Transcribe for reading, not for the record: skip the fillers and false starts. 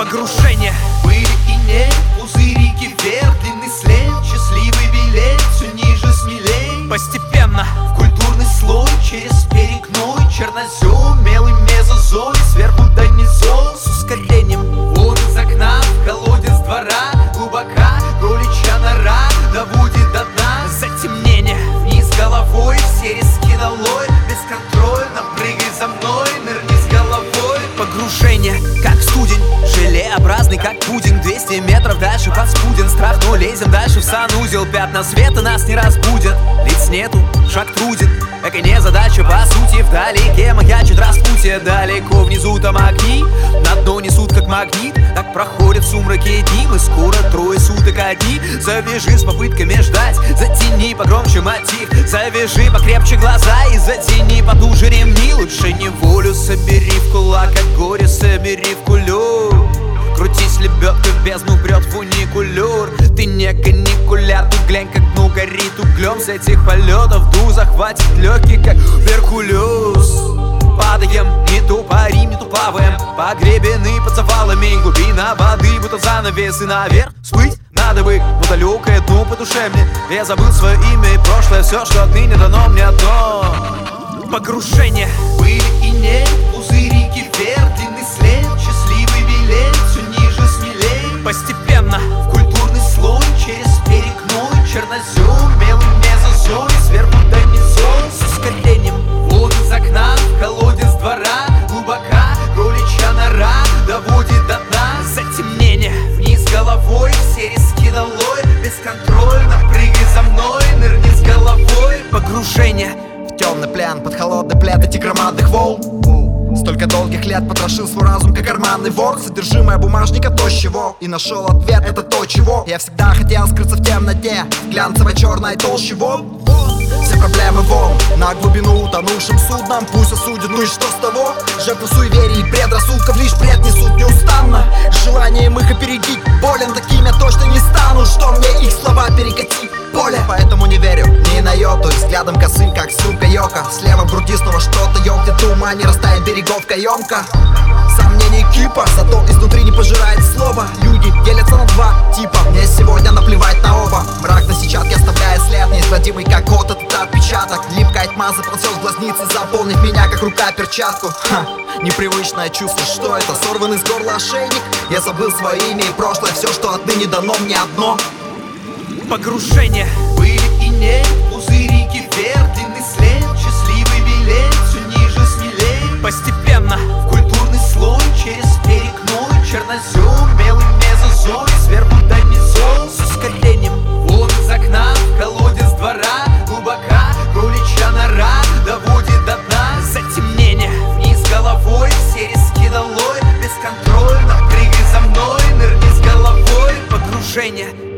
Погружение. Были и нет, пузырики вверх, длинный след, счастливый билет, все ниже, смелей. Постепенно В культурный слой, через перекной, чернозем, мелый мезозой, сверху донизу. с ускорением. Вон из окна, в колодец двора, глубока, кроличья нора, доводит до дна. Затемнение. Вниз головой, все риски долой, бесконтрольно прыгай за мной, нырни с головой. Погружение, как студень, желеобразный, как пудинг. 200 метров дальше подспуден страх, но лезем дальше в санузел. Пятна света нас не разбудят, лиц нету, шаг труден. Это не задача, по сути, вдалеке маячит распутье. Далеко внизу там огни, на дно несут как магнит. Так проходят в сумраке дни, мы скоро трое суток одни. Завяжи с попытками ждать, затяни погромче мотив. Завяжи покрепче глаза и затяни потуже ремни. Лучше неволю собери в кулак, а горе собери в кулю. Крутись, лебедка в бездну прет в уникулер. Ты не каникуляр, тут глянь, как дну горит углем. С этих полетов дух захватит легкий, как Веркулес. Падаем, не то парим, не то плаваем, погребены под завалами. Глубина воды, будто занавес, и наверх всплыть надо бы, но далекое дно по душе мне. Я забыл свое имя и прошлое, все, что отныне дано мне одно. Погружение. Были и нет, пузырики вверх, длинный след, счастливый билет, все ниже, смелей. Постепенно В культурный слой, через перекной, чернозем, мелый мезозой, сверху донизу. с ускорением. Вон из окна, в колодец двора, глубока, кроличья нора, доводит до дна. Затемнение. Вниз головой, все риски долой, бесконтрольно прыгай за мной, нырни с головой. Погружение. Темный плен под холодный плед этих громадных волн. Столько долгих лет потрошил свой разум, как карманный вор. Содержимое бумажника то с чего, и нашел ответ, это то чего я всегда хотел скрыться в темноте, в глянцевой черной толще волн. Все проблемы волн на глубину утонувшим судном. Пусть осудят, ну и что с того? Жертвы суеверий и предрассудков лишь бред несут неустанно. Желанием их опередить болен, таким я точно не стану. Что мне их слова перекати поле? Поэтому не верю ни на йоту, взглядом косым, как сумка йока. Слева в груди снова что-то ёмкнет, тума не растает берегов каемка. Сомнений кипа, зато изнутри не пожирает слово. Люди делятся на два типа, мне сегодня наплевать на оба. Мрак на сетчатке оставляет след, неизгладимый как кот этот отпечаток. Липкая тьма заползет в глазницы, заполнив меня как рука перчатку. Непривычное чувство, что это? Сорванный с горла ошейник. Я забыл свое имя и прошлое, все, что отныне дано мне одно. Погружение. Были и нет, пузырики вверх, длинный след, счастливый билет, все ниже, смелей. Постепенно В культурный слой, через перекной, чернозем, белый мезозой, сверху донизу. с ускорением. Вон из окна, в колодец двора, глубока, кроличья нора, доводит до дна. Затемнение. Вниз головой, все риски долой, бесконтрольно прыгай за мной, нырни с головой. Погружение.